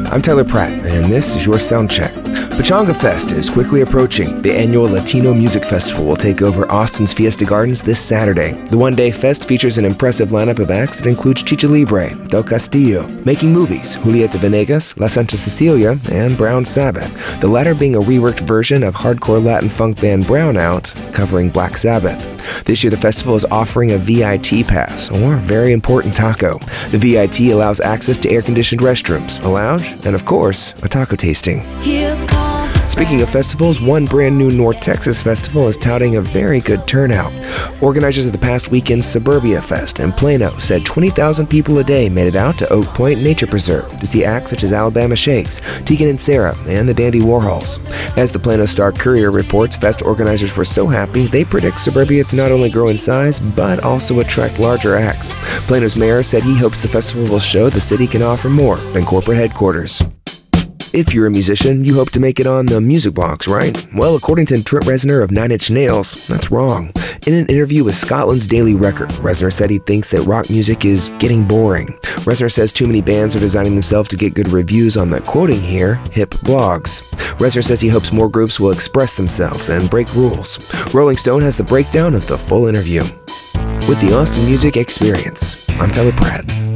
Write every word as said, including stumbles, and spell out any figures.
I'm Tyler Pratt, and this is your Sound Check. Pachanga Fest is quickly approaching. The annual Latino Music Festival will take over Austin's Fiesta Gardens this Saturday. The one-day fest features an impressive lineup of acts that includes Chicha Libre, Del Castillo, Making Movies, Julieta Venegas, La Santa Cecilia, and Brown Sabbath, the latter being a reworked version of hardcore Latin funk band Brownout, covering Black Sabbath. This year, the festival is offering a V I T pass, or very important taco. The V I T allows access to air-conditioned restrooms, a lounge, and of course, a taco tasting. Speaking of festivals, one brand new North Texas festival is touting a very good turnout. Organizers of the past weekend's Suburbia Fest in Plano said twenty thousand people a day made it out to Oak Point Nature Preserve to see acts such as Alabama Shakes, Tegan and Sarah, and the Dandy Warhols. As the Plano Star-Courier reports, fest organizers were so happy they predict Suburbia to not only grow in size, but also attract larger acts. Plano's mayor said he hopes the festival will show the city can offer more than corporate headquarters. If you're a musician, you hope to make it on the music box, right? Well, according to Trent Reznor of Nine Inch Nails, that's wrong. In an interview with Scotland's Daily Record, Reznor said he thinks that rock music is getting boring. Reznor says too many bands are designing themselves to get good reviews on the, quoting here, hip blogs. Reznor says he hopes more groups will express themselves and break rules. Rolling Stone has the breakdown of the full interview. With the Austin Music Experience, I'm Tyler Pratt.